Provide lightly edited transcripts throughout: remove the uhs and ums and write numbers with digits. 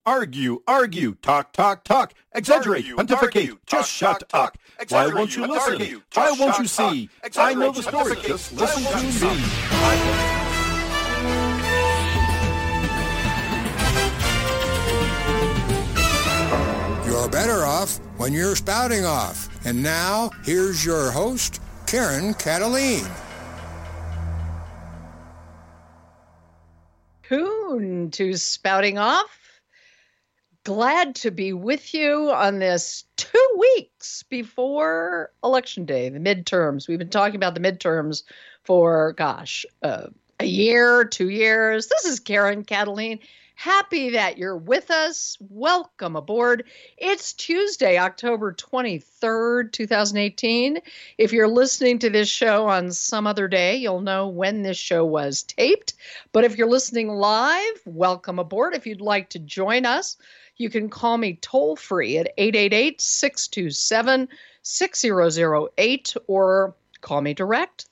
argue, talk, exaggerate, pontificate, just shut up. Why won't you listen? Why won't you see? I know the story, just listen to me. You're better off when you're spouting off. And now, here's your host, Karen Cataline. Tune to Spouting Off. Glad to be with you on this 2 weeks before Election Day, the midterms. We've been talking about the midterms for, a year, 2 years. This is Karen Cataline. Happy that you're with us. Welcome aboard. It's Tuesday, October 23rd, 2018. If you're listening to this show on some other day, you'll know when this show was taped. But if you're listening live, welcome aboard. If you'd like to join us, you can call me toll free at 888-627-6008 or call me direct,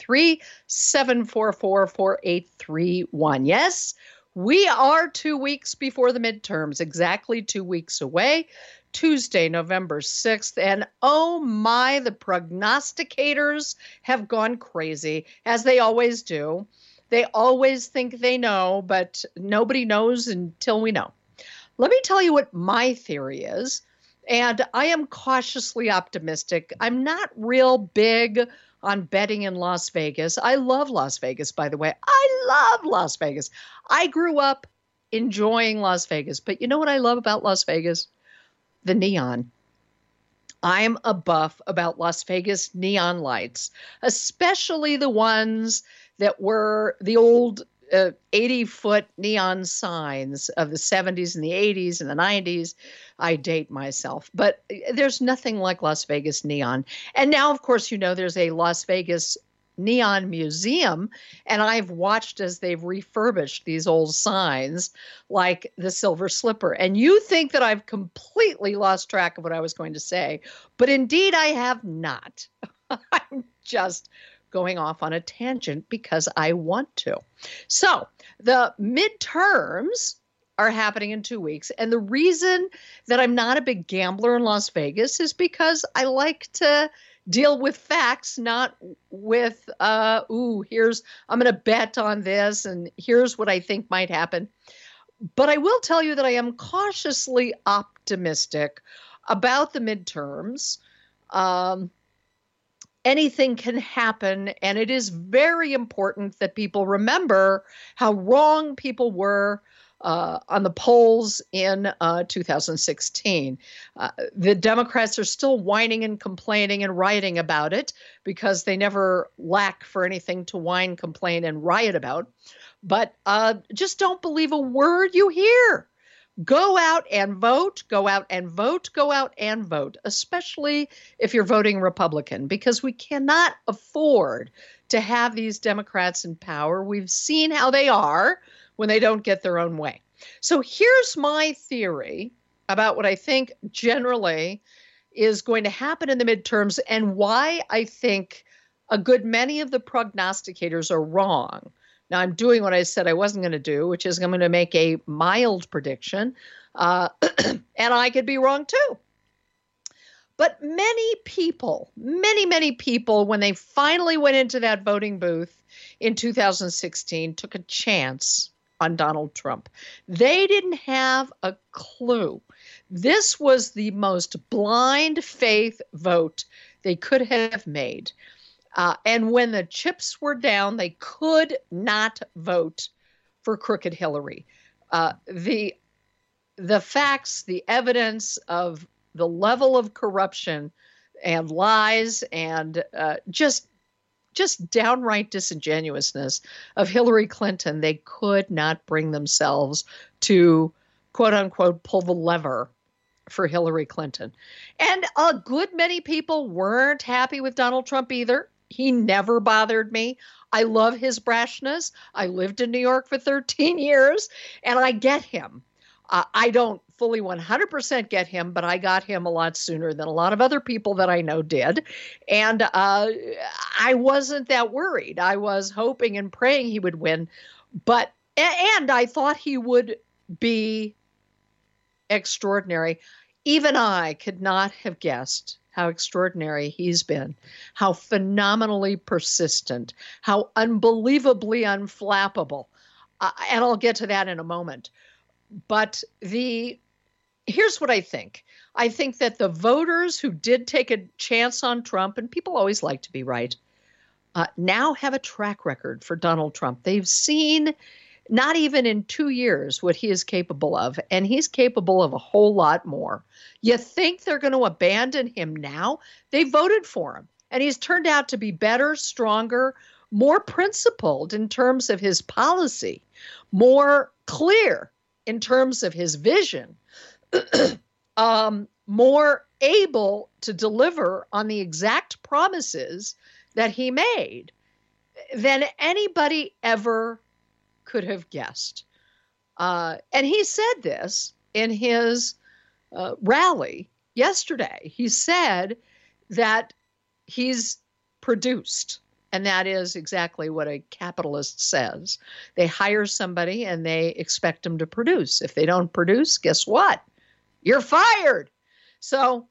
323-744-4831. Yes, we are 2 weeks before the midterms, exactly 2 weeks away, Tuesday, November 6th. And oh my, the prognosticators have gone crazy, as they always do. They always think they know, but nobody knows until we know. Let me tell you what my theory is, and I am cautiously optimistic. I'm not real big on betting in Las Vegas. I love Las Vegas, by the way. I love Las Vegas. I grew up enjoying Las Vegas, but you know what I love about Las Vegas? The neon. I'm a buff about Las Vegas neon lights, especially the ones that were the old 80-foot neon signs of the 70s and the 80s and the 90s. I date myself, but there's nothing like Las Vegas neon. And now, of course, you know, there's a Las Vegas Neon Museum, and I've watched as they've refurbished these old signs like the Silver Slipper. And you think that I've completely lost track of what I was going to say, but indeed I have not. I'm just going off on a tangent because I want to. So the midterms are happening in 2 weeks. And the reason that I'm not a big gambler in Las Vegas is because I like to deal with facts, not with, I'm going to bet on this and here's what I think might happen. But I will tell you that I am cautiously optimistic about the midterms. Anything can happen, and it is very important that people remember how wrong people were on the polls in 2016. The Democrats are still whining and complaining and rioting about it because they never lack for anything to whine, complain, and riot about. But just don't believe a word you hear. Go out and vote, go out and vote, go out and vote, especially if you're voting Republican, because we cannot afford to have these Democrats in power. We've seen how they are when they don't get their own way. So here's my theory about what I think generally is going to happen in the midterms and why I think a good many of the prognosticators are wrong. Now, I'm doing what I said I wasn't going to do, which is I'm going to make a mild prediction, and I could be wrong too. But many people, when they finally went into that voting booth in 2016, took a chance on Donald Trump. They didn't have a clue. This was the most blind faith vote they could have made. And when the chips were down, they could not vote for crooked Hillary. The facts, the evidence of the level of corruption and lies and just downright disingenuousness of Hillary Clinton, they could not bring themselves to, quote unquote, pull the lever for Hillary Clinton. And a good many people weren't happy with Donald Trump either. He never bothered me. I love his brashness. I lived in New York for 13 years, and I get him. I don't fully 100% get him, but I got him a lot sooner than a lot of other people that I know did. And I wasn't that worried. I was hoping and praying he would win. And I thought he would be extraordinary. Even I could not have guessed how extraordinary he's been, how phenomenally persistent, how unbelievably unflappable. And I'll get to that in a moment. But here's what I think. I think that the voters who did take a chance on Trump, and people always like to be right, now have a track record for Donald Trump. They've seen, not even in 2 years, what he is capable of, and he's capable of a whole lot more. You think they're going to abandon him now? They voted for him, and he's turned out to be better, stronger, more principled in terms of his policy, more clear in terms of his vision, more able to deliver on the exact promises that he made than anybody ever could have guessed. And he said this in his rally yesterday. He said that he's produced. And that is exactly what a capitalist says. They hire somebody and they expect them to produce. If they don't produce, guess what? You're fired. So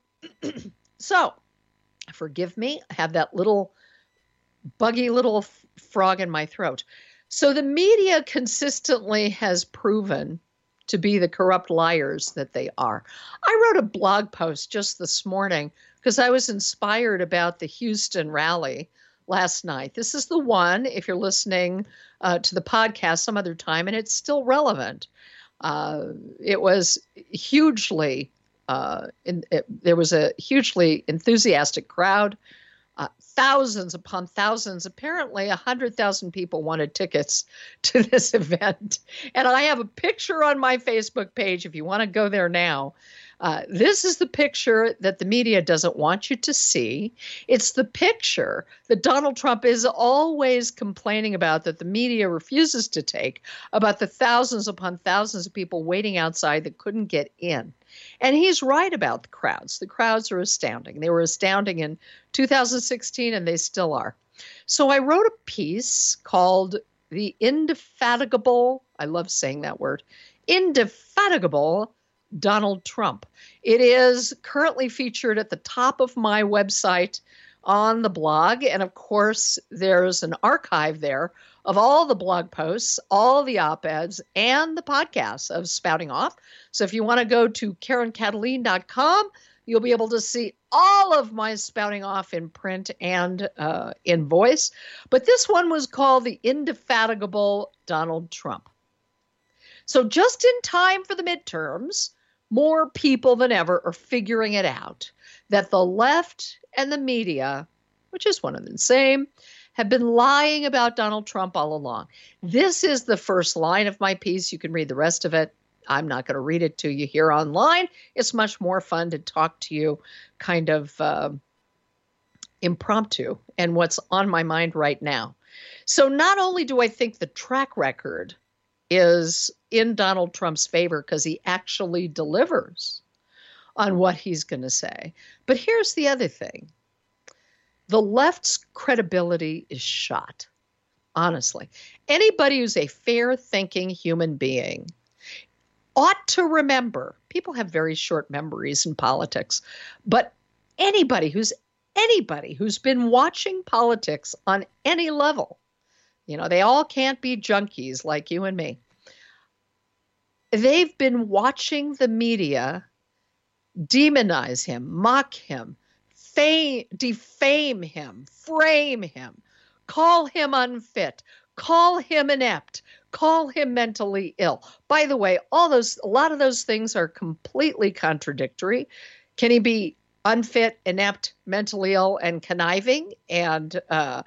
forgive me. I have that little buggy little frog in my throat. So the media consistently has proven to be the corrupt liars that they are. I wrote a blog post just this morning because I was inspired about the Houston rally last night. This is the one, if you're listening to the podcast some other time, and it's still relevant. It was hugely, there was a hugely enthusiastic crowd. Thousands upon thousands, apparently 100,000 people wanted tickets to this event. And I have a picture on my Facebook page if you want to go there now. This is the picture that the media doesn't want you to see. It's the picture that Donald Trump is always complaining about, that the media refuses to take, about the thousands upon thousands of people waiting outside that couldn't get in. And he's right about the crowds. The crowds are astounding. They were astounding in 2016, and they still are. So I wrote a piece called The Indefatigable, I love saying that word, Indefatigable Donald Trump. It is currently featured at the top of my website on the blog. And of course, there's an archive there of all the blog posts, all the op-eds, and the podcasts of Spouting Off. So if you want to go to KarenKataline.com, you'll be able to see all of my Spouting Off in print and in voice. But this one was called The Indefatigable Donald Trump. So just in time for the midterms, more people than ever are figuring it out, that the left and the media, which is one and the same, have been lying about Donald Trump all along. This is the first line of my piece. You can read the rest of it. I'm not going to read it to you here online. It's much more fun to talk to you kind of impromptu and what's on my mind right now. So not only do I think the track record is in Donald Trump's favor because he actually delivers on what he's going to say, but here's the other thing. The left's credibility is shot, honestly. Anybody who's a fair-thinking human being ought to remember, people have very short memories in politics, but anybody who's been watching politics on any level, you know, they all can't be junkies like you and me. They've been watching the media demonize him, mock him, defame him, frame him, call him unfit, call him inept, call him mentally ill. By the way, a lot of those things are completely contradictory. Can he be unfit, inept, mentally ill, and conniving, and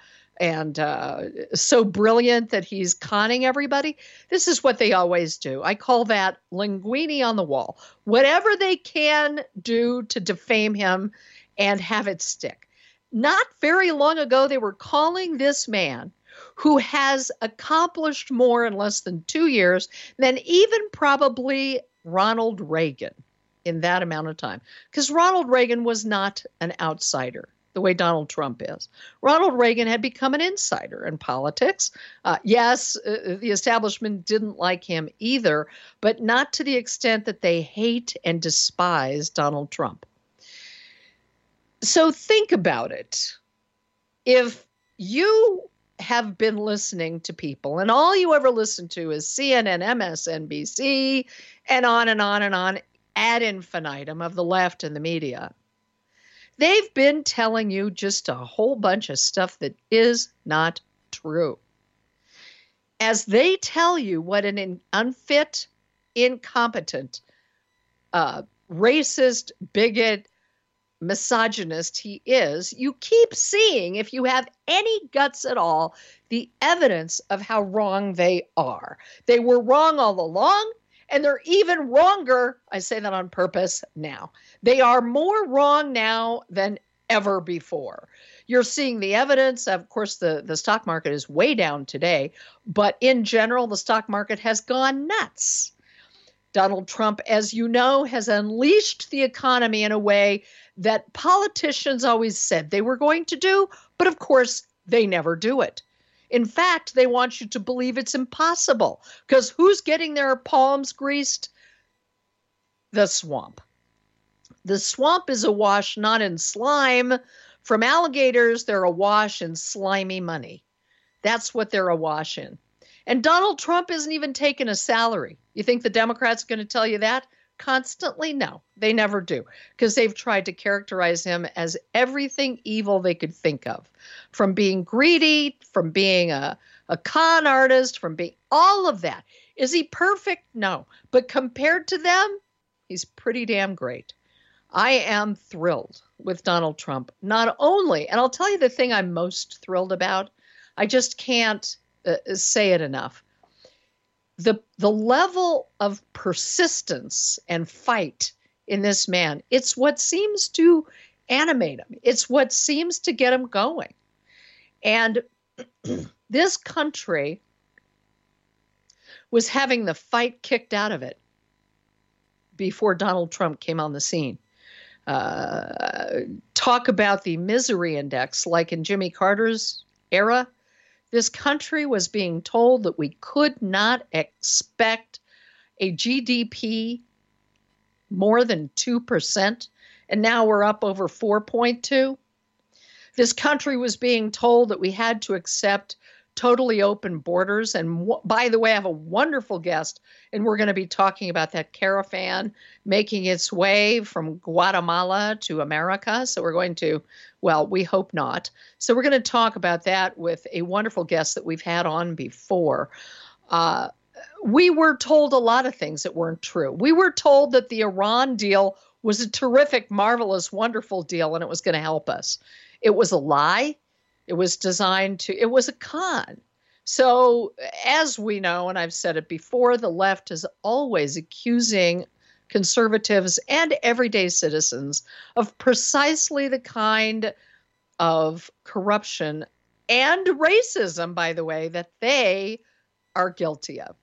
so brilliant that he's conning everybody? This is what they always do. I call that linguini on the wall. Whatever they can do to defame him and have it stick. Not very long ago, they were calling this man, who has accomplished more in less than 2 years than even probably Ronald Reagan in that amount of time. Because Ronald Reagan was not an outsider. the way Donald Trump is. Ronald Reagan had become an insider in politics. Yes, the establishment didn't like him either, but not to the extent that they hate and despise Donald Trump. So think about it. If you have been listening to people and all you ever listen to is CNN, MSNBC, and on and on and on ad infinitum of the left and the media, they've been telling you just a whole bunch of stuff that is not true. As they tell you what an unfit, incompetent, racist, bigot, misogynist he is, you keep seeing, if you have any guts at all, the evidence of how wrong they are. They were wrong all along, and they're even wronger, I say that on purpose, now. They are more wrong now than ever before. You're seeing the evidence. Of course, the stock market is way down today, but in general, the stock market has gone nuts. Donald Trump, as you know, has unleashed the economy in a way that politicians always said they were going to do, but of course, they never do it. In fact, they want you to believe it's impossible, because who's getting their palms greased? The swamp. The swamp is awash not in slime from alligators, they're awash in slimy money. That's what they're awash in. And Donald Trump isn't even taking a salary. You think the Democrats are going to tell you that? Constantly? No, they never do, because they've tried to characterize him as everything evil they could think of, from being greedy, from being a con artist, from being all of that. Is he perfect? No. But compared to them, he's pretty damn great. I am thrilled with Donald Trump. Not only, and I'll tell you the thing I'm most thrilled about, I just can't say it enough. The level of persistence and fight in this man, it's what seems to animate him. It's what seems to get him going. And this country was having the fight kicked out of it before Donald Trump came on the scene. Talk about the misery index, like in Jimmy Carter's era. This country was being told that we could not expect a GDP more than 2%, and now we're up over 4.2. This country was being told that we had to accept totally open borders. And by the way, I have a wonderful guest, and we're going to be talking about that caravan making its way from Guatemala to America. So we're going to, well, we hope not. So we're going to talk about that with a wonderful guest that we've had on before. We were told a lot of things that weren't true. We were told that the Iran deal was a terrific, marvelous, wonderful deal, and it was going to help us. It was a lie. It was designed to, it was a con. So as we know, and I've said it before, the left is always accusing conservatives and everyday citizens of precisely the kind of corruption and racism, by the way, that they are guilty of.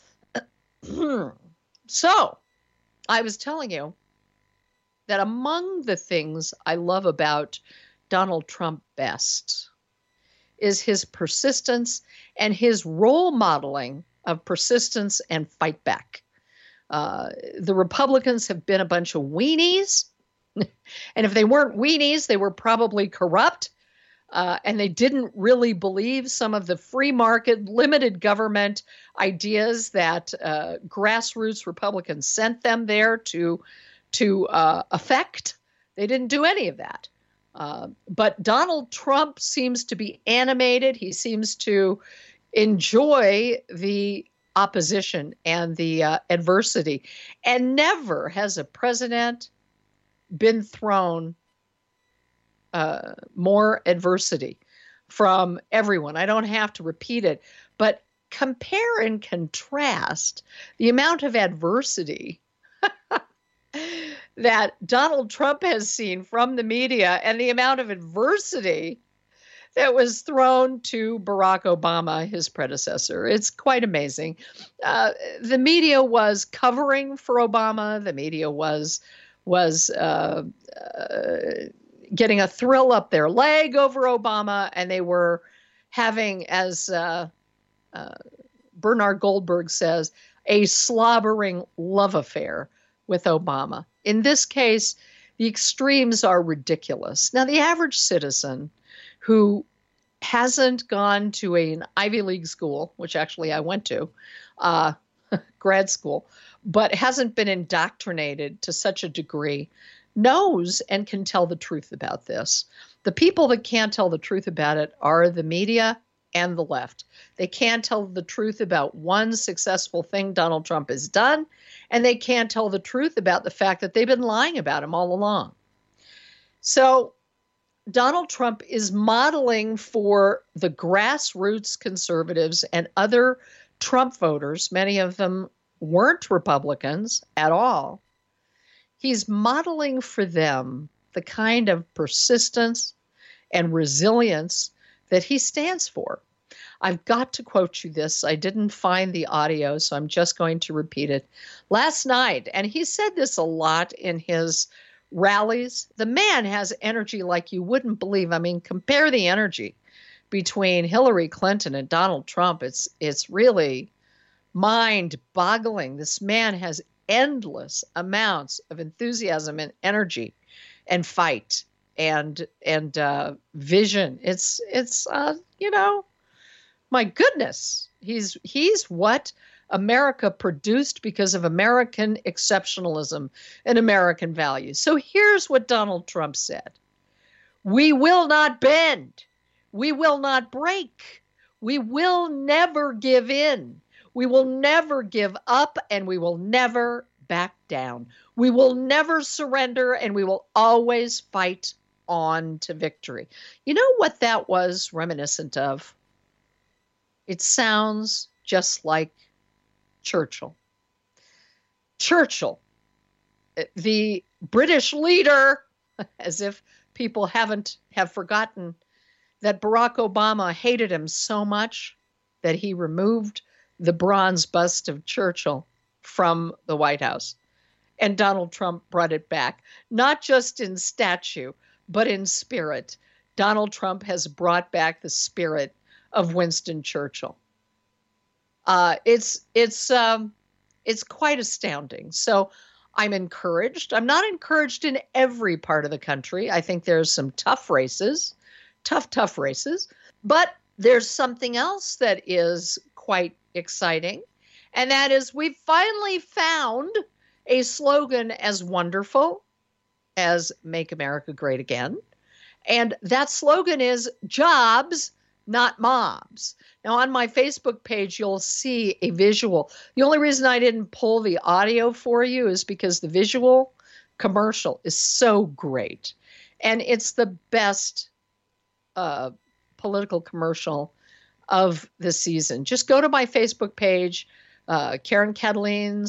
So I was telling you that among the things I love about Donald Trump best is his persistence and his role modeling of persistence and fight back. The Republicans have been a bunch of weenies. And if they weren't weenies, they were probably corrupt. And they didn't really believe some of the free market, limited government ideas that grassroots Republicans sent them there to affect. They didn't do any of that. But Donald Trump seems to be animated. He seems to enjoy the opposition and the adversity. And never has a president been thrown more adversity from everyone. I don't have to repeat it, but compare and contrast the amount of adversity that Donald Trump has seen from the media and the amount of adversity that was thrown to Barack Obama, his predecessor. It's quite amazing. The media was covering for Obama. The media was getting a thrill up their leg over Obama, and they were having, as Bernard Goldberg says, a slobbering love affair with Obama. In this case, the extremes are ridiculous. Now, the average citizen who hasn't gone to an Ivy League school, which actually I went to, grad school, but hasn't been indoctrinated to such a degree, knows and can tell the truth about this. The people that can't tell the truth about it are the media and the left. They can't tell the truth about one successful thing Donald Trump has done, and they can't tell the truth about the fact that they've been lying about him all along. So Donald Trump is modeling for the grassroots conservatives and other Trump voters. Many of them weren't Republicans at all. He's modeling for them the kind of persistence and resilience that he stands for. I've got to quote you this. I didn't find the audio, so I'm just going to repeat it. Last night, and he said this a lot in his rallies, the man has energy like you wouldn't believe. I mean, compare the energy between Hillary Clinton and Donald Trump. It's really mind-boggling. This man has endless amounts of enthusiasm and energy and fight and vision. It's my goodness, he's what America produced because of American exceptionalism and American values. So here's what Donald Trump said. We will not bend. We will not break. We will never give in. We will never give up, and we will never back down. We will never surrender, and we will always fight on to victory. You know what that was reminiscent of? It sounds just like Churchill. Churchill, the British leader, as if people have forgotten that Barack Obama hated him so much that he removed the bronze bust of Churchill from the White House. And Donald Trump brought it back, not just in statue, but in spirit. Donald Trump has brought back the spirit of Winston Churchill. It's quite astounding. So I'm encouraged. I'm not encouraged in every part of the country. I think there's some tough races, tough races. But there's something else that is quite exciting, and that is we've finally found a slogan as wonderful as Make America Great Again. And that slogan is jobs, not mobs. Now, on my Facebook page, you'll see a visual. The only reason I didn't pull the audio for you is because the visual commercial is so great. And it's the best political commercial of the season. Just go to my Facebook page, Karen Kataline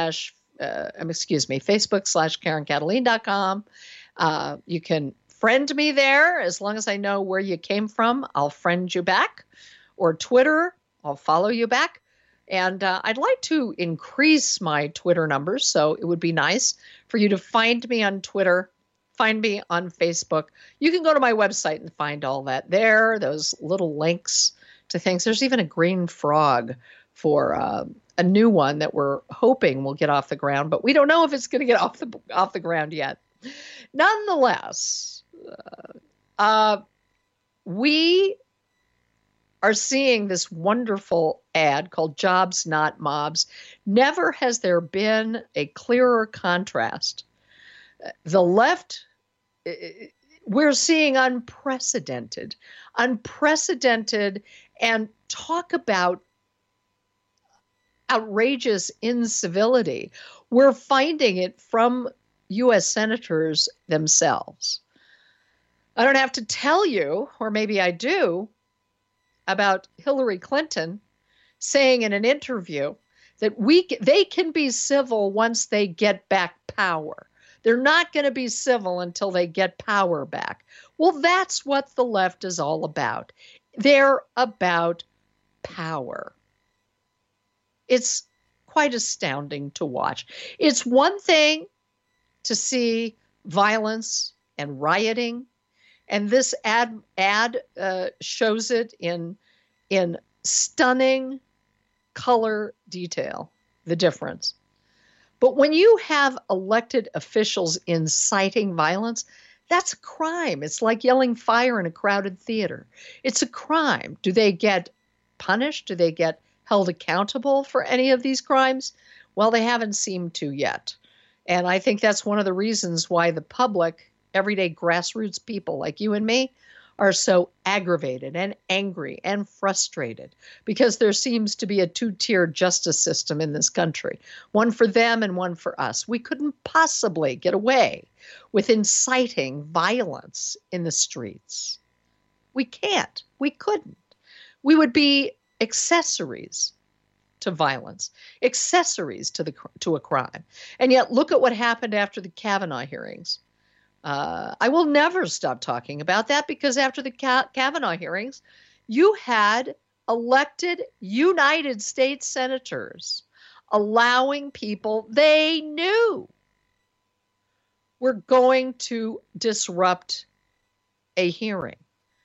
Facebook/KarenKataline.com. You can friend me there. As long as I know where you came from, I'll friend you back. Or Twitter, I'll follow you back. And I'd like to increase my Twitter numbers, so it would be nice for you to find me on Twitter, find me on Facebook. You can go to my website and find all that there, those little links to things. There's even a green frog for a new one that we're hoping will get off the ground, but we don't know if it's going to get off the ground yet. Nonetheless, we are seeing this wonderful ad called Jobs Not Mobs. Never has there been a clearer contrast. The left, we're seeing unprecedented, and talk about outrageous incivility. We're finding it from U.S. senators themselves. I don't have to tell you, or maybe I do, about Hillary Clinton saying in an interview that they can be civil once they get back power. They're not going to be civil until they get power back. Well, that's what the left is all about. They're about power. It's quite astounding to watch. It's one thing to see violence and rioting And this ad shows it in stunning color detail, the difference. But when you have elected officials inciting violence, that's a crime. It's like yelling fire in a crowded theater. It's a crime. Do they get punished? Do they get held accountable for any of these crimes? Well, they haven't seemed to yet. And I think that's one of the reasons why the public, everyday grassroots people like you and me, are so aggravated and angry and frustrated because there seems to be a two-tier justice system in this country, one for them and one for us. We couldn't possibly get away with inciting violence in the streets. We can't. We couldn't. We would be accessories to violence, accessories to a crime. And yet look at what happened after the Kavanaugh hearings. I will never stop talking about that because after the Kavanaugh hearings, you had elected United States senators allowing people they knew were going to disrupt a hearing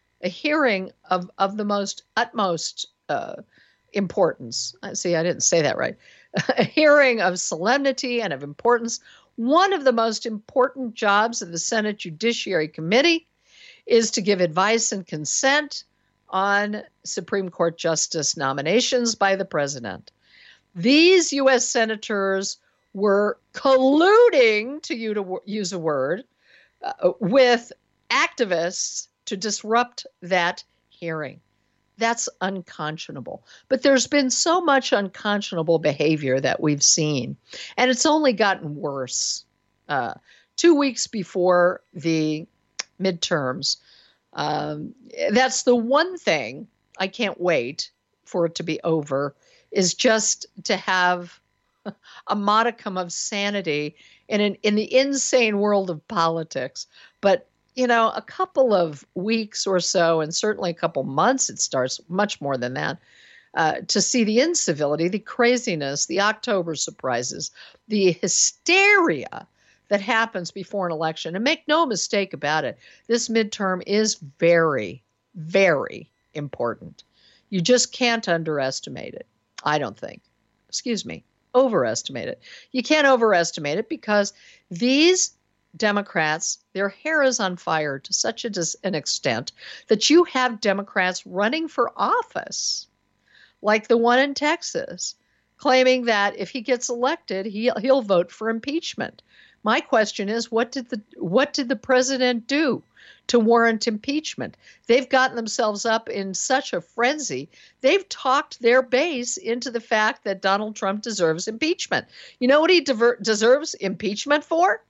of the most utmost importance. See, I didn't say that right. A hearing of solemnity and of importance. One of the most important jobs of the Senate Judiciary Committee is to give advice and consent on Supreme Court justice nominations by the president. These U.S. senators were colluding, to use a word, with activists to disrupt that hearing. That's unconscionable. But there's been so much unconscionable behavior that we've seen, and it's only gotten worse. 2 weeks before the midterms, that's the one thing I can't wait for it to be over, is just to have a modicum of sanity in the insane world of politics. But you know, a couple of weeks or so, and certainly a couple months, it starts much more than that, to see the incivility, the craziness, the October surprises, the hysteria that happens before an election. And make no mistake about it, this midterm is very, very important. You just can't underestimate it, I don't think. Overestimate it. You can't overestimate it because these Democrats, their hair is on fire to such an extent that you have Democrats running for office, like the one in Texas, claiming that if he gets elected, he'll vote for impeachment. My question is, what did the president do to warrant impeachment? They've gotten themselves up in such a frenzy. They've talked their base into the fact that Donald Trump deserves impeachment. You know what he deserves impeachment for?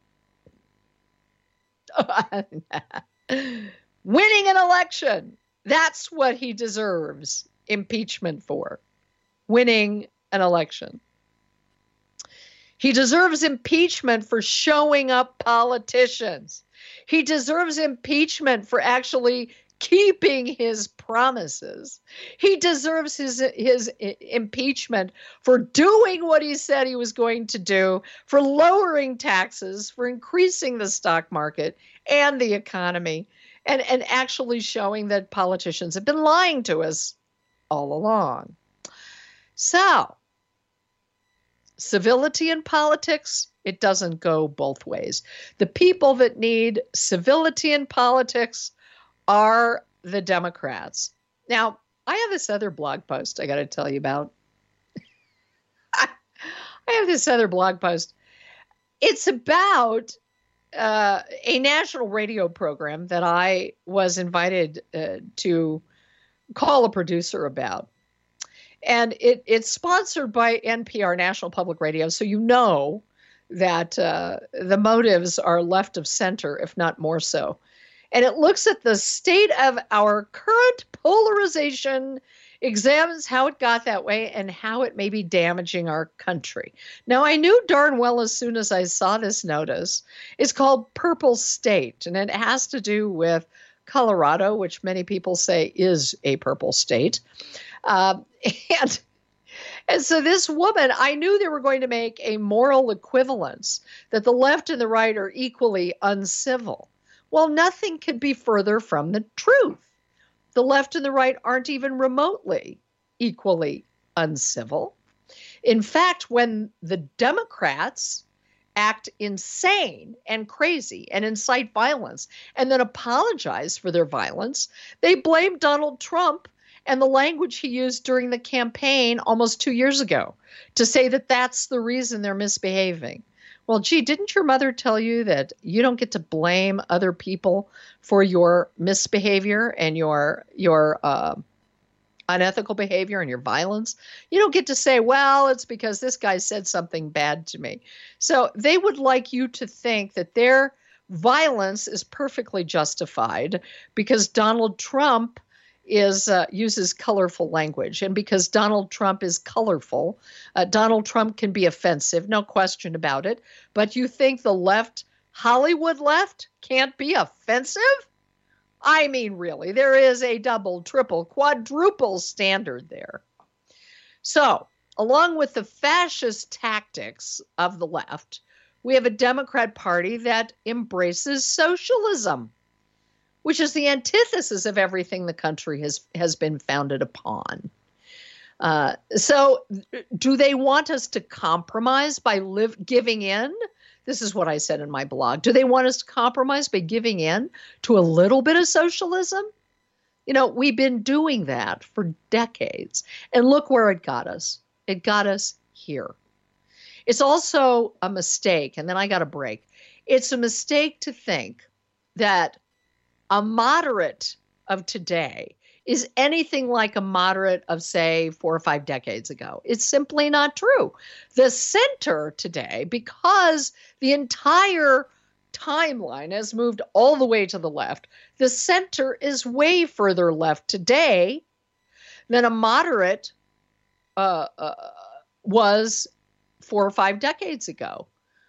Winning an election. That's what he deserves impeachment for. Winning an election. He deserves impeachment for showing up politicians. He deserves impeachment for actually keeping his promises. He deserves his impeachment for doing what he said he was going to do, for lowering taxes, for increasing the stock market and the economy, and actually showing that politicians have been lying to us all along. So, civility in politics, it doesn't go both ways. The people that need civility in politics are the Democrats. Now, I have this other blog post I got to tell you about. I have this other blog post. It's about a national radio program that I was invited to call a producer about. And it's sponsored by NPR, National Public Radio, so you know that the motives are left of center, if not more so. And it looks at the state of our current polarization, examines how it got that way and how it may be damaging our country. Now, I knew darn well as soon as I saw this notice, it's called Purple State, and it has to do with Colorado, which many people say is a purple state. And so this woman, I knew they were going to make a moral equivalence, that the left and the right are equally uncivil. Well, nothing could be further from the truth. The left and the right aren't even remotely equally uncivil. In fact, when the Democrats act insane and crazy and incite violence and then apologize for their violence, they blame Donald Trump and the language he used during the campaign almost 2 years ago to say that that's the reason they're misbehaving. Well, gee, didn't your mother tell you that you don't get to blame other people for your misbehavior and your unethical behavior and your violence? You don't get to say, well, it's because this guy said something bad to me. So they would like you to think that their violence is perfectly justified because Donald Trump uses colorful language. And because Donald Trump is colorful, Donald Trump can be offensive, no question about it. But you think the left, Hollywood left, can't be offensive? I mean, really, there is a double, triple, quadruple standard there. So, along with the fascist tactics of the left, we have a Democrat Party that embraces socialism, which is the antithesis of everything the country has been founded upon. So do they want us to compromise by giving in? This is what I said in my blog. Do they want us to compromise by giving in to a little bit of socialism? You know, we've been doing that for decades. And look where it got us. It got us here. It's also a mistake, and then I got a break. It's a mistake to think that a moderate of today is anything like a moderate of, say, 4 or 5 decades ago. It's simply not true. The center today, because the entire timeline has moved all the way to the left, the center is way further left today than a moderate was 4 or 5 decades ago.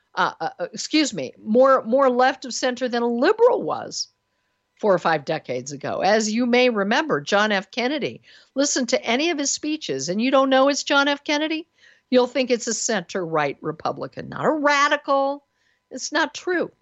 More left of center than a liberal was 4 or 5 decades ago. As you may remember, John F. Kennedy, listen to any of his speeches and you don't know it's John F. Kennedy, you'll think it's a center-right Republican, not a radical. It's not true.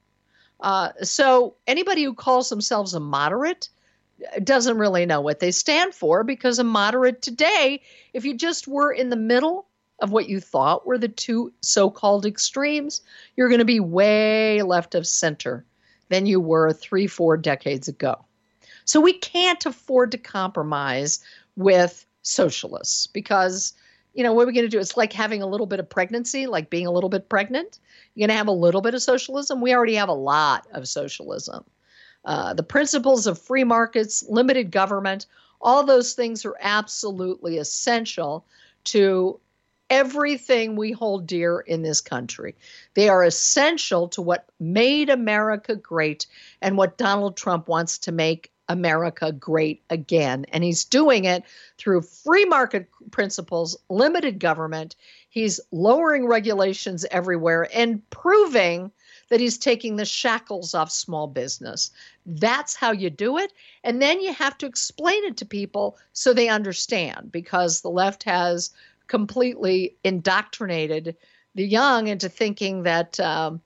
So anybody who calls themselves a moderate doesn't really know what they stand for, because a moderate today, if you just were in the middle of what you thought were the two so-called extremes, you're going to be way left of center than you were 3-4 decades ago. So we can't afford to compromise with socialists because, you know, what are we going to do? It's like having a little bit of pregnancy, like being a little bit pregnant. You're going to have a little bit of socialism. We already have a lot of socialism. The principles of free markets, limited government, all those things are absolutely essential to everything we hold dear in this country. They are essential to what made America great and what Donald Trump wants to make America great again. And he's doing it through free market principles, limited government. He's lowering regulations everywhere and proving that he's taking the shackles off small business. That's how you do it. And then you have to explain it to people so they understand, because the left has completely indoctrinated the young into thinking that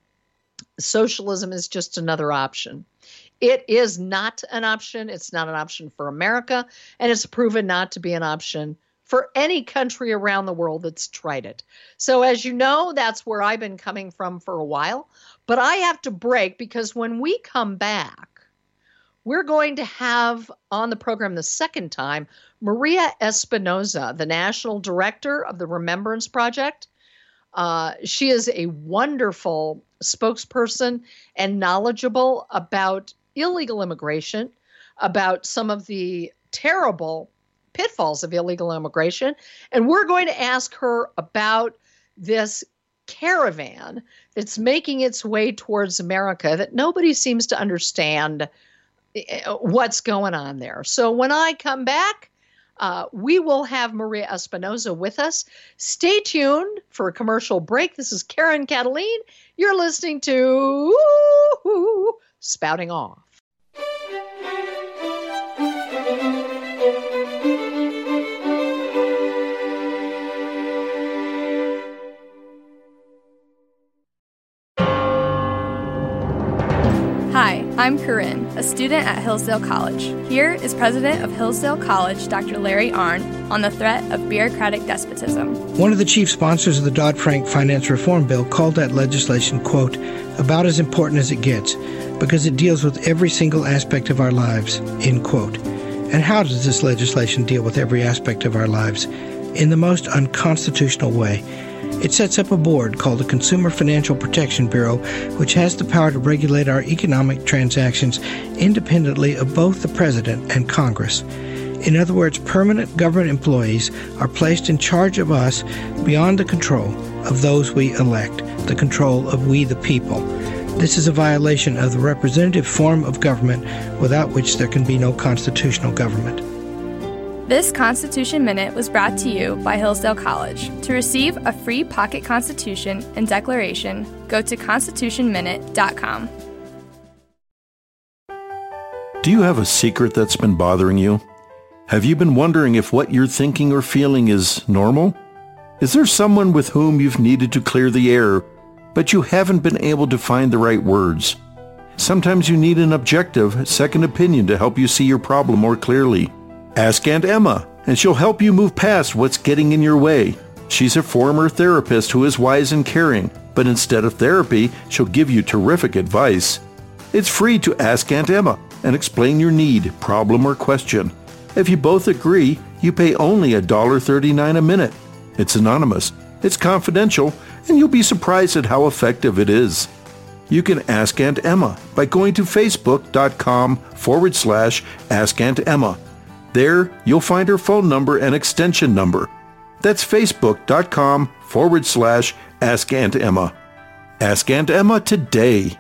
socialism is just another option. It is not an option. It's not an option for America, and it's proven not to be an option for any country around the world that's tried it. So as you know, that's where I've been coming from for a while. But I have to break, because when we come back, we're going to have on the program the second time Maria Espinoza, the national director of the Remembrance Project. She is a wonderful spokesperson and knowledgeable about illegal immigration, about some of the terrible pitfalls of illegal immigration. And we're going to ask her about this caravan that's making its way towards America that nobody seems to understand what's going on there. So when I come back, we will have Maria Espinoza with us. Stay tuned for a commercial break. This is Karen Kataline. You're listening to Spouting Off. Hi, I'm Corinne, a student at Hillsdale College. Here is President of Hillsdale College, Dr. Larry Arnn, on the threat of bureaucratic despotism. One of the chief sponsors of the Dodd-Frank Finance Reform Bill called that legislation, quote, about as important as it gets, because it deals with every single aspect of our lives, end quote. And how does this legislation deal with every aspect of our lives? In the most unconstitutional way. It sets up a board called the Consumer Financial Protection Bureau, which has the power to regulate our economic transactions independently of both the President and Congress. In other words, permanent government employees are placed in charge of us beyond the control of those we elect, the control of we the people. This is a violation of the representative form of government without which there can be no constitutional government. This Constitution Minute was brought to you by Hillsdale College. To receive a free pocket constitution and declaration, go to constitutionminute.com. Do you have a secret that's been bothering you? Have you been wondering if what you're thinking or feeling is normal? Is there someone with whom you've needed to clear the air, but you haven't been able to find the right words? Sometimes you need an objective, second opinion to help you see your problem more clearly. Ask Aunt Emma, and she'll help you move past what's getting in your way. She's a former therapist who is wise and caring, but instead of therapy, she'll give you terrific advice. It's free to ask Aunt Emma and explain your need, problem, or question. If you both agree, you pay only $1.39 a minute. It's anonymous, it's confidential, and you'll be surprised at how effective it is. You can ask Aunt Emma by going to facebook.com/Ask Aunt Emma. There, you'll find her phone number and extension number. That's facebook.com/Ask Aunt Emma. Ask Aunt Emma today.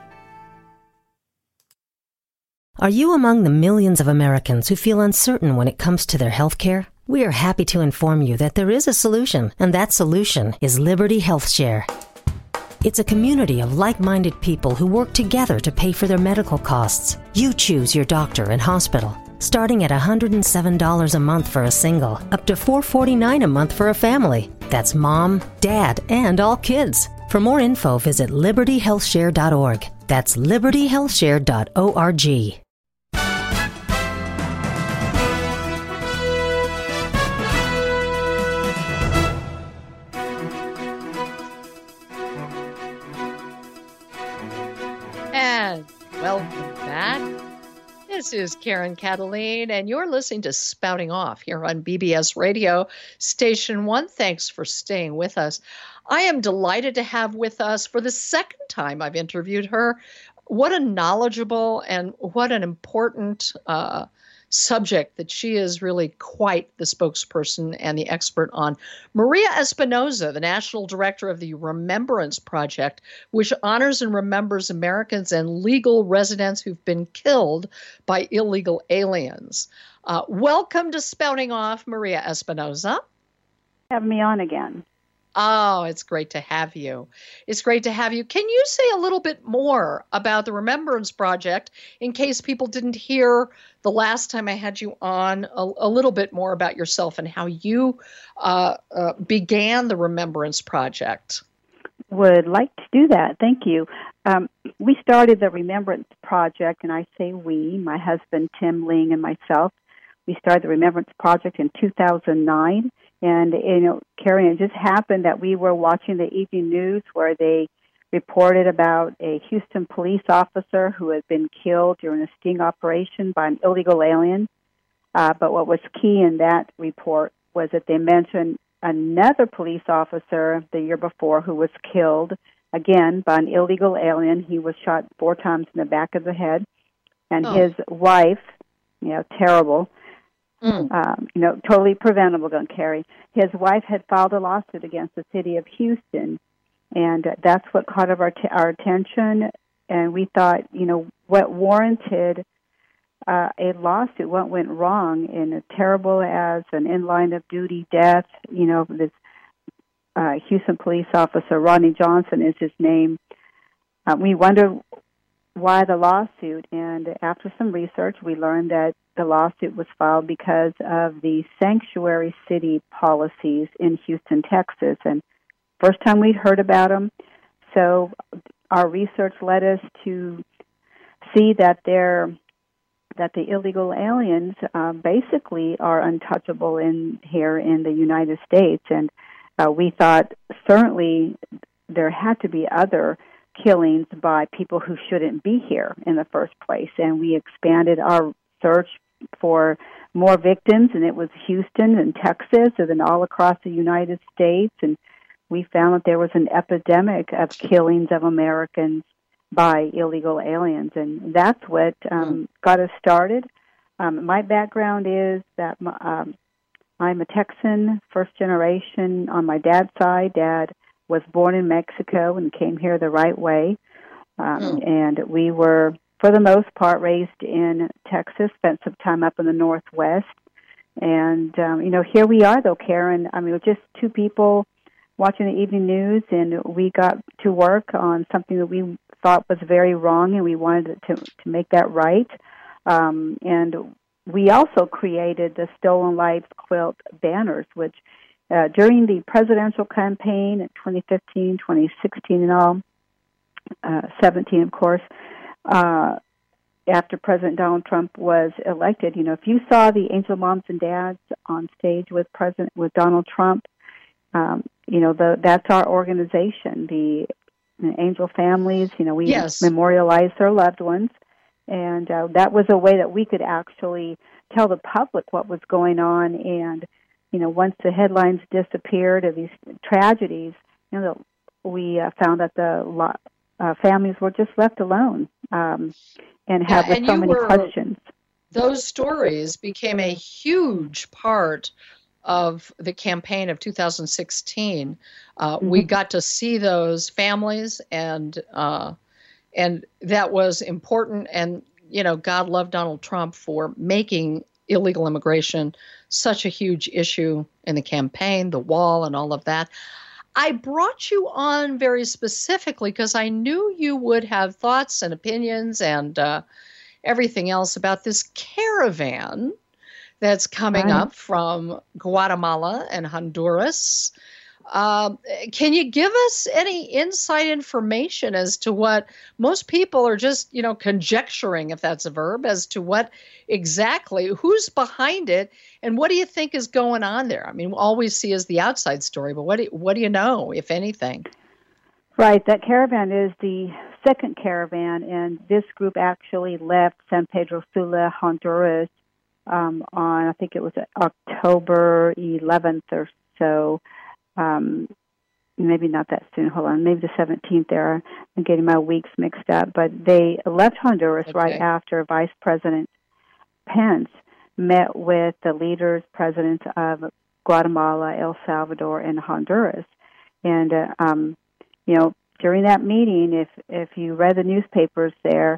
Are you among the millions of Americans who feel uncertain when it comes to their health care? We are happy to inform you that there is a solution, and that solution is Liberty Health Share. It's a community of like-minded people who work together to pay for their medical costs. You choose your doctor and hospital, starting at $107 a month for a single, up to $449 a month for a family. That's mom, dad, and all kids. For more info, visit libertyhealthshare.org. That's libertyhealthshare.org. And welcome back. This is Karen Cataline, and you're listening to Spouting Off here on BBS Radio, Station 1. Thanks for staying with us. I am delighted to have with us, for the second time I've interviewed her, what a knowledgeable and what an important subject that she is really quite the spokesperson and the expert on. Maria Espinoza, the National Director of the Remembrance Project, which honors and remembers Americans and legal residents who've been killed by illegal aliens. Welcome to Spouting Off, Maria Espinoza. Have me on again. Oh, it's great to have you. It's great to have you. Can you say a little bit more about the Remembrance Project in case people didn't hear the last time I had you on, a little bit more about yourself and how you began the Remembrance Project? Would like to do that. Thank you. We started the Remembrance Project, and I say we, my husband Tim Ling and myself. We started the Remembrance Project in 2009. And, Carrie, it just happened that we were watching the evening news where they reported about a Houston police officer who had been killed during a sting operation by an illegal alien. But what was key in that report was that they mentioned another police officer the year before who was killed, again, by an illegal alien. He was shot 4 times in the back of the head. And his wife, terrible, totally preventable, don't carry. His wife had filed a lawsuit against the city of Houston, and that's what caught our attention. And we thought, what warranted a lawsuit? What went wrong in as terrible as an in-line of duty death? This Houston police officer, Rodney Johnson is his name. We wondered why the lawsuit, and after some research, we learned that the lawsuit was filed because of the sanctuary city policies in Houston, Texas. And first time we'd heard about them, so our research led us to see that the illegal aliens basically are untouchable here in the United States, and we thought certainly there had to be other killings by people who shouldn't be here in the first place, and we expanded our search for more victims, and it was Houston and Texas and then all across the United States, and we found that there was an epidemic of killings of Americans by illegal aliens, and that's what got us started. My background is that I'm a Texan, first generation on my dad's side. Dad was born in Mexico and came here the right way, and we were, for the most part, raised in Texas, spent some time up in the Northwest, and here we are, though, Karen. I mean, we're just two people watching the evening news, and we got to work on something that we thought was very wrong, and we wanted to make that right. And we also created the Stolen Lives Quilt banners, which during the presidential campaign in 2015, 2016, and all, 17, of course, after President Donald Trump was elected, if you saw the Angel Moms and Dads on stage with Donald Trump, that's our organization, the Angel Families. We memorialize their loved ones, and that was a way that we could actually tell the public what was going on. And once the headlines disappeared of these tragedies, we found that the families were just left alone and had so many questions. Those stories became a huge part of the campaign of 2016. We got to see those families, and that was important. And God loved Donald Trump for making illegal immigration such a huge issue in the campaign, the wall, and all of that. I brought you on very specifically because I knew you would have thoughts and opinions and everything else about this caravan that's coming up from Guatemala and Honduras. Can you give us any inside information as to what most people are just, conjecturing, if that's a verb, as to what exactly, who's behind it, and what do you think is going on there? I mean, all we see is the outside story, but what do you know, if anything? Right, that caravan is the second caravan, and this group actually left San Pedro Sula, Honduras, on, I think it was October 11th or so. Maybe not that soon. Hold on, maybe the 17th there. I'm getting my weeks mixed up. But they left Honduras right after Vice President Pence met with the presidents of Guatemala, El Salvador, and Honduras. And, during that meeting, if you read the newspapers there,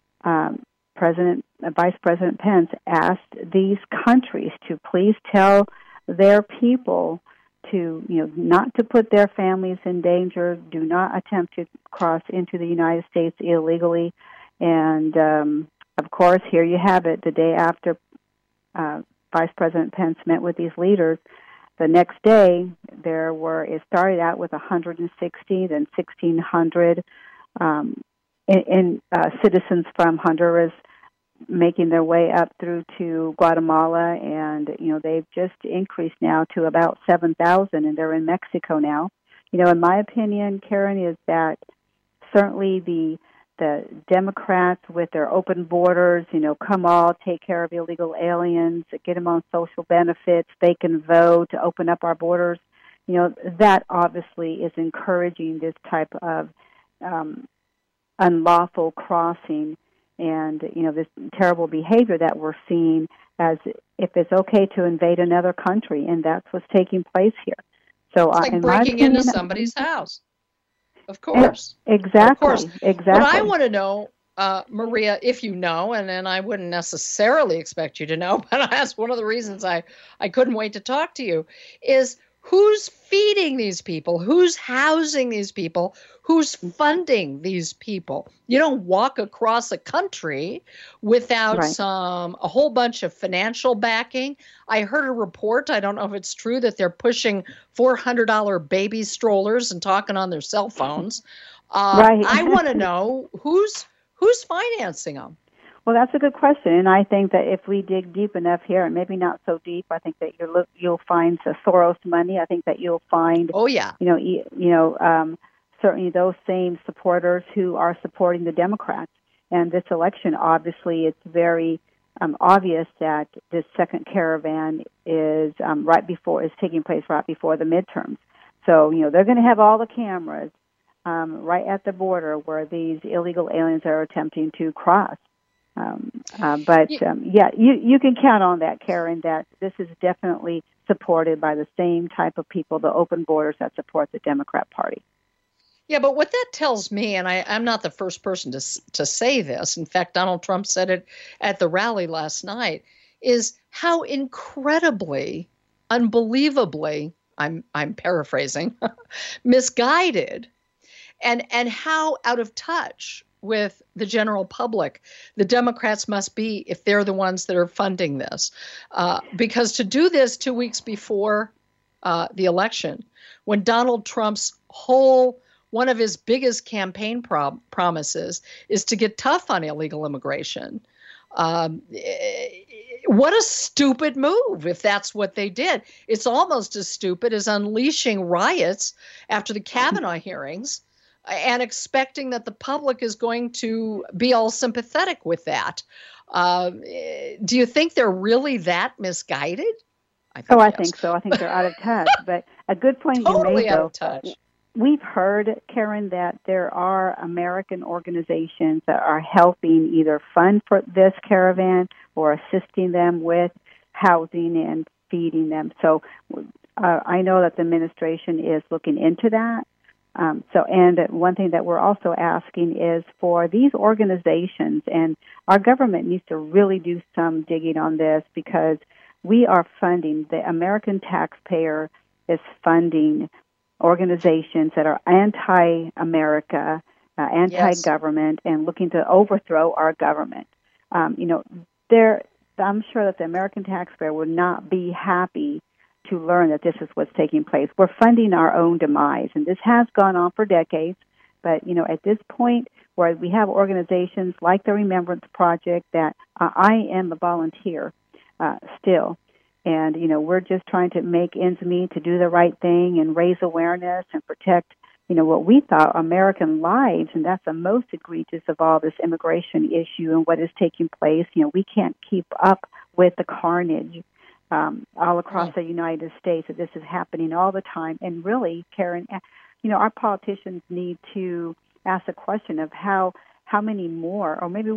Vice President Pence asked these countries to please tell their people to, not to put their families in danger, do not attempt to cross into the United States illegally. And, of course, here you have it. The day after Vice President Pence met with these leaders, the next day it started out with 160, then 1,600 citizens from Honduras making their way up through to Guatemala, and they've just increased now to about 7,000, and they're in Mexico now. In my opinion, Karen, is that certainly the Democrats with their open borders, come all, take care of illegal aliens, get them on social benefits, they can vote, to open up our borders, that obviously is encouraging this type of unlawful crossing and, this terrible behavior that we're seeing, as if it's okay to invade another country, and that's what's taking place here. So, it's like breaking into somebody's house. Of course. Exactly. Of course. Exactly. What I want to know, Maria, if you know, and then I wouldn't necessarily expect you to know, but that's one of the reasons I couldn't wait to talk to you, is who's feeding these people? Who's housing these people? Who's funding these people? You don't walk across a country without a whole bunch of financial backing. I heard a report, I don't know if it's true, that they're pushing $400 baby strollers and talking on their cell phones. I want to know who's Who's financing them? Well, that's a good question, and I think that if we dig deep enough here, and maybe not so deep, I think that you'll find the Soros money. I think that you'll find, certainly those same supporters who are supporting the Democrats. And this election, obviously, it's very obvious that this second caravan is taking place right before the midterms. So they're going to have all the cameras right at the border where these illegal aliens are attempting to cross. You can count on that, Karen, that this is definitely supported by the same type of people, the open borders that support the Democrat Party. Yeah, but what that tells me, and I'm not the first person to say this, in fact, Donald Trump said it at the rally last night, is how incredibly, unbelievably, I'm paraphrasing, misguided and how out of touch with the general public the Democrats must be if they're the ones that are funding this. Because to do this 2 weeks before the election, when Donald Trump's one of his biggest campaign promises is to get tough on illegal immigration. What a stupid move if that's what they did. It's almost as stupid as unleashing riots after the Kavanaugh hearings and expecting that the public is going to be all sympathetic with that. Do you think they're really that misguided? I think so. I think they're out of touch. But a good point totally you made, out though. Of touch. We've heard, Karen, that there are American organizations that are helping either fund for this caravan or assisting them with housing and feeding them. So I know that the administration is looking into that. And one thing that we're also asking is for these organizations, and our government needs to really do some digging on this, because we are funding, the American taxpayer is funding organizations that are anti-America, anti-government, and looking to overthrow our government. I'm sure that the American taxpayer would not be happy to learn that this is what's taking place. We're funding our own demise, and this has gone on for decades. But, at this point where we have organizations like the Remembrance Project that I am a volunteer still, and, we're just trying to make ends meet, to do the right thing and raise awareness and protect, what we thought American lives, and that's the most egregious of all, this immigration issue and what is taking place. We can't keep up with the carnage all across the United States, that this is happening all the time. And really, Karen, our politicians need to ask the question of how many more, or maybe,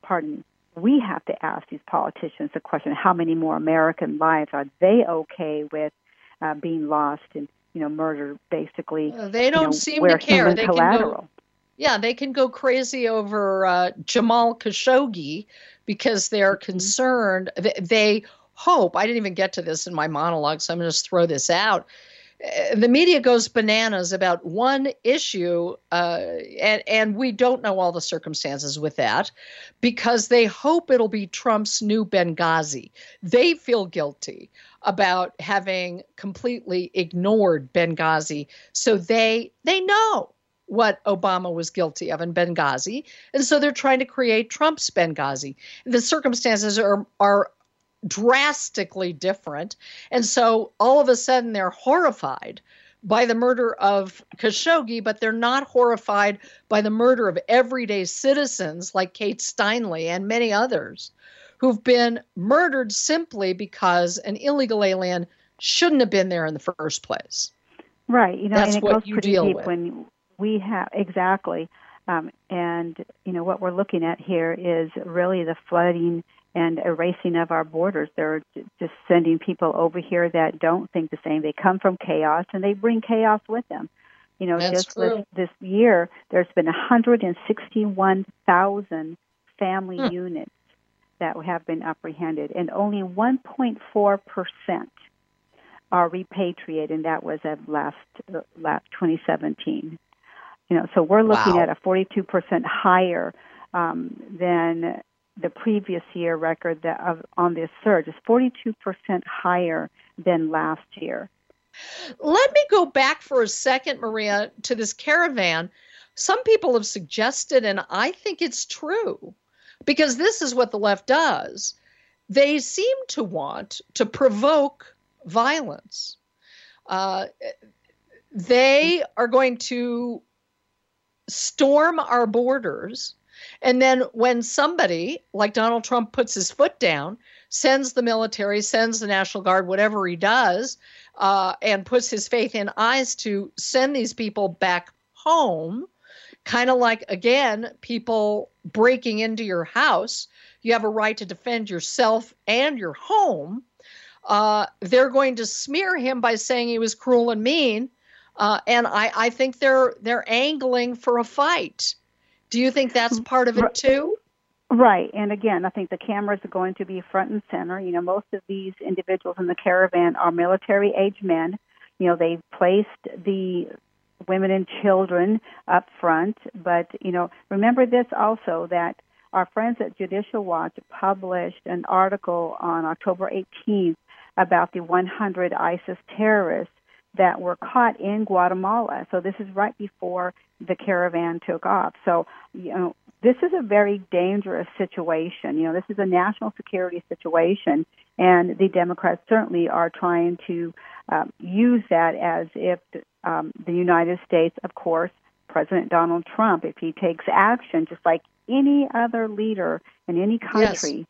we have to ask these politicians the question, how many more American lives are they okay with being lost and, murdered, basically? They don't seem to care. They collateral. They can go crazy over Jamal Khashoggi because they're concerned. They hope, I didn't even get to this in my monologue, so I'm going to just throw this out. The media goes bananas about one issue, and we don't know all the circumstances with that, because they hope it'll be Trump's new Benghazi. They feel guilty about having completely ignored Benghazi, so they know what Obama was guilty of in Benghazi, and so they're trying to create Trump's Benghazi. The circumstances are drastically different. And so all of a sudden they're horrified by the murder of Khashoggi, but they're not horrified by the murder of everyday citizens like Kate Steinle and many others who've been murdered simply because an illegal alien shouldn't have been there in the first place. Right. That's and it what goes you pretty deal deep with. When we have, exactly. And, what we're looking at here is really the flooding and erasing of our borders. They're just sending people over here that don't think the same. They come from chaos, and they bring chaos with them. That's just true. this year, there's been 161,000 family units that have been apprehended, and only 1.4% are repatriated, and that was at last 2017. So we're looking at a 42% higher than the previous year record on this surge. Is 42% higher than last year. Let me go back for a second, Maria, to this caravan. some people have suggested, and I think it's true, because this is what the left does. They seem to want to provoke violence. They are going to storm our borders. And then when somebody like Donald Trump puts his foot down, sends the military, sends the National Guard, whatever he does, and puts his faith in eyes to send these people back home, kind of like, again, people breaking into your house, you have a right to defend yourself and your home. They're going to smear him by saying he was cruel and mean. And I think they're angling for a fight. Do you think that's part of it too? Right. And again, I think the cameras are going to be front and center. You know, most of these individuals in the caravan are military-age men. You know, they've placed the women and children up front. But, you know, remember this also, that our friends at Judicial Watch published an article on October 18th about the 100 ISIS terrorists that were caught in Guatemala. So this is right before the caravan took off. So, you know, this is a very dangerous situation. You know, this is a national security situation, and the Democrats certainly are trying to use that as if the United States, of course, President Donald Trump, if he takes action, just like any other leader in any country,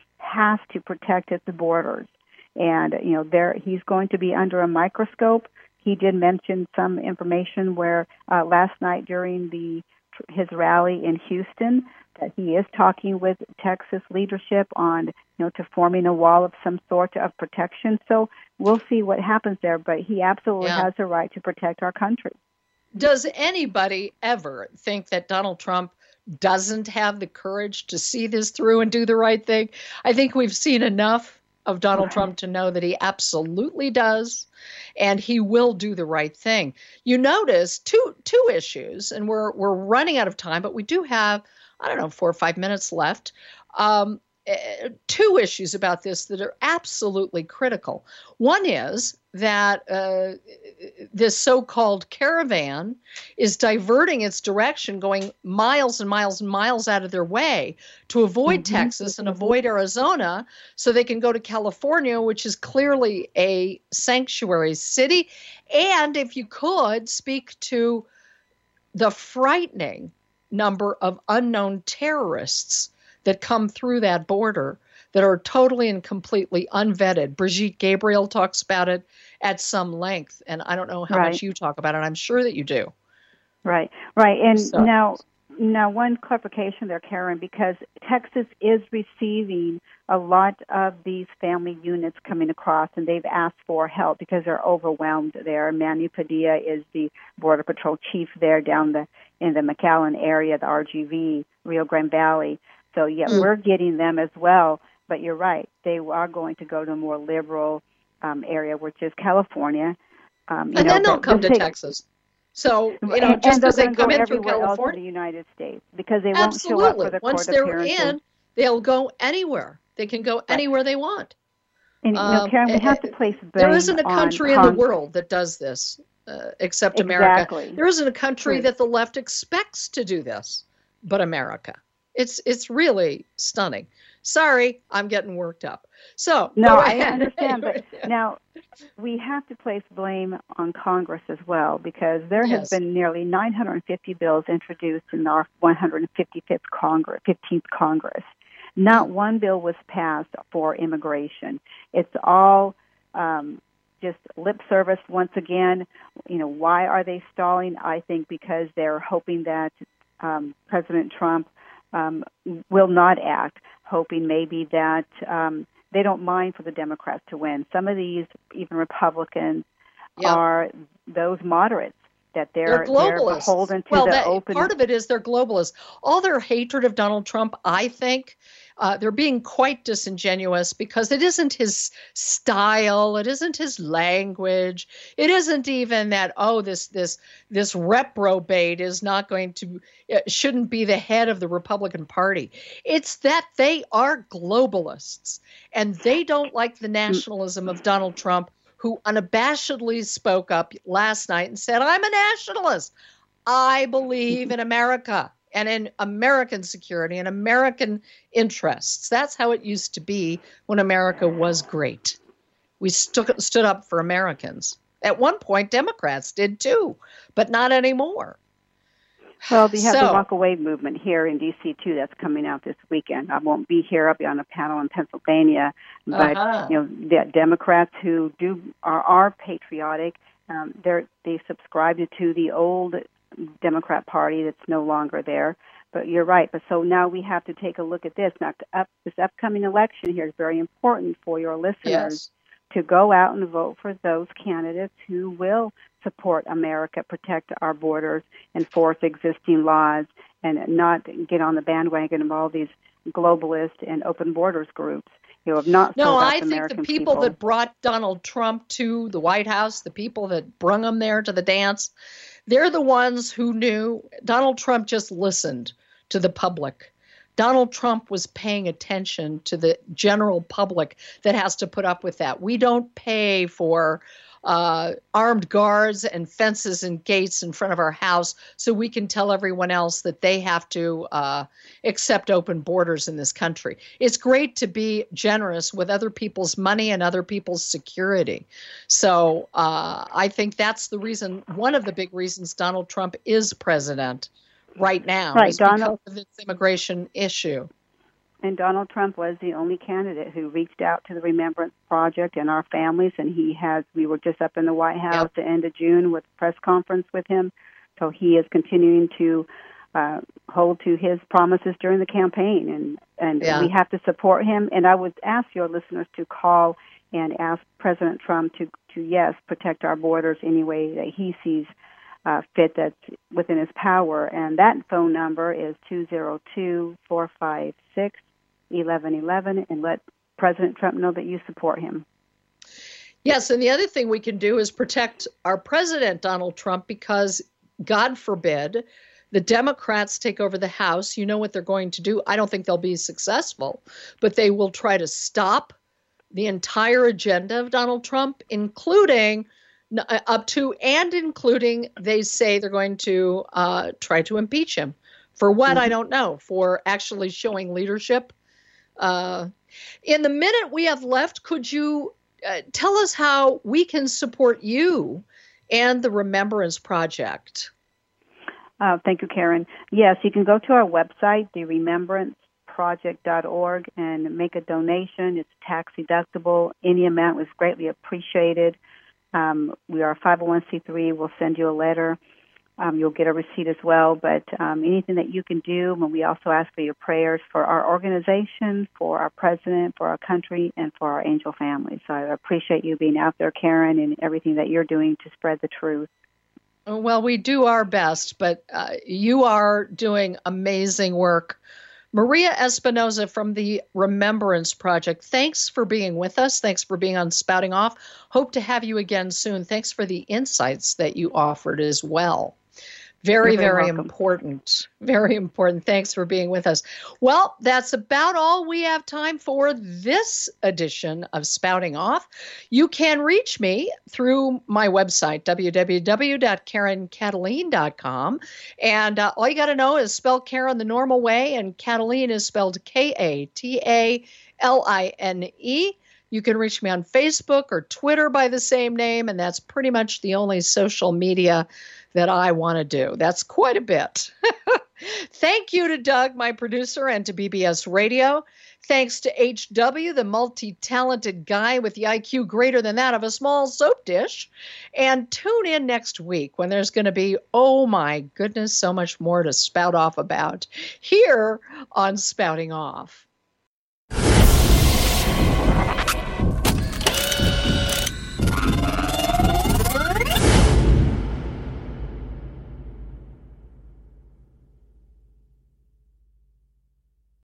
has to protect its borders. And, you know, he's going to be under a microscope. He did mention some information where last night during his rally in Houston that he is talking with Texas leadership on, you know, to forming a wall of some sort of protection. So we'll see what happens there. But he absolutely has a right to protect our country. Does anybody ever think that Donald Trump doesn't have the courage to see this through and do the right thing? I think we've seen enough of Donald Trump to know that he absolutely does, and he will do the right thing. You notice two issues, and we're running out of time, but we do have, 4 or 5 minutes left. Two issues about this that are absolutely critical. One is that this so-called caravan is diverting its direction, going miles and miles and miles out of their way to avoid Texas and avoid Arizona so they can go to California, which is clearly a sanctuary city. And if you could speak to the frightening number of unknown terrorists that come through that border that are totally and completely unvetted. Brigitte Gabriel talks about it at some length, and I don't know how much you talk about it. I'm sure that you do. Right. And so, now one clarification there, Karen, because Texas is receiving a lot of these family units coming across, and they've asked for help because they're overwhelmed there. Manny Padilla is the Border Patrol chief there down in the McAllen area, the RGV, Rio Grande Valley. So, we're getting them as well. But you're right. They are going to go to a more liberal area, which is California. And then they'll come to Texas. So, just as they come in through California. In the United States, because they won't show up for the Once court appearances. they're in, they'll go anywhere. They can go anywhere they want. And, Karen, we have to place blame. There isn't a country in the world that does this except America. There isn't a country that the left expects to do this but America. It's really stunning. Sorry, I'm getting worked up. So no, I understand, but now we have to place blame on Congress as well, because there has been nearly 950 bills introduced in our 155th Congress, 15th Congress. Not one bill was passed for immigration. It's all just lip service once again. Why are they stalling? I think because they're hoping that President Trump will not act, hoping maybe that they don't mind for the Democrats to win. Some of these, even Republicans, are those moderates that they're beholden to the open. Part of it is they're globalists. All their hatred of Donald Trump, I think, they're being quite disingenuous because it isn't his style, it isn't his language, it isn't even that this reprobate is not going to shouldn't be the head of the Republican Party. It's that they are globalists and they don't like the nationalism of Donald Trump, who unabashedly spoke up last night and said, "I'm a nationalist. I believe in America and in American security and American interests. That's how it used to be when America was great. We stood up for Americans. At one point, Democrats did too, but not anymore. Well, you have the Walk Away movement here in D.C. too. That's coming out this weekend. I won't be here. I'll be on a panel in Pennsylvania. But the Democrats who are patriotic, they subscribed to the old Democrat Party that's no longer there. But you're right. But so now we have to take a look at this. Now, this upcoming election here is very important for your listeners to go out and vote for those candidates who will support America, protect our borders, enforce existing laws, and not get on the bandwagon of all these globalist and open borders groups who have not sold out the American think the people that brought Donald Trump to the White House, the people that brung him there to the dance, they're the ones who knew. Donald Trump just listened to the public. Donald Trump was paying attention to the general public that has to put up with that. We don't pay for armed guards and fences and gates in front of our house so we can tell everyone else that they have to accept open borders in this country. It's great to be generous with other people's money and other people's security. So I think that's the reason, one of the big reasons Donald Trump is president right now, is because of this immigration issue. And Donald Trump was the only candidate who reached out to the Remembrance Project and our families, and we were just up in the White House at the end of June with a press conference with him. So he is continuing to hold to his promises during the campaign, and we have to support him. And I would ask your listeners to call and ask President Trump to protect our borders any way that he sees fit that's within his power. And that phone number is 202-456-1111, and let President Trump know that you support him. Yes, and the other thing we can do is protect our president, Donald Trump, because, God forbid, the Democrats take over the House. You know what they're going to do. I don't think they'll be successful, but they will try to stop the entire agenda of Donald Trump, including they say they're going to try to impeach him. For what, I don't know. For actually showing leadership. In the minute we have left, could you tell us how we can support you and the Remembrance Project? Thank you, Karen. Yes, you can go to our website, theremembranceproject.org, and make a donation. It's tax deductible. Any amount is greatly appreciated. We are a 501c3. We'll send you a letter. You'll get a receipt as well. But anything that you can do, and we also ask for your prayers for our organization, for our president, for our country, and for our angel family. So I appreciate you being out there, Karen, and everything that you're doing to spread the truth. Well, we do our best, but you are doing amazing work. Maria Espinoza from the Remembrance Project, thanks for being with us. Thanks for being on Spouting Off. Hope to have you again soon. Thanks for the insights that you offered as well. Very, very important. Very important. Thanks for being with us. Well, that's about all we have time for this edition of Spouting Off. You can reach me through my website, www.KarenKataline.com. And all you got to know is spell Karen the normal way, and Kataline is spelled Kataline. You can reach me on Facebook or Twitter by the same name, and that's pretty much the only social media that I want to do. That's quite a bit. Thank you to Doug, my producer, and to BBS Radio. Thanks to HW, the multi-talented guy with the IQ greater than that of a small soap dish. And tune in next week when there's going to be, oh my goodness, so much more to spout off about here on Spouting Off.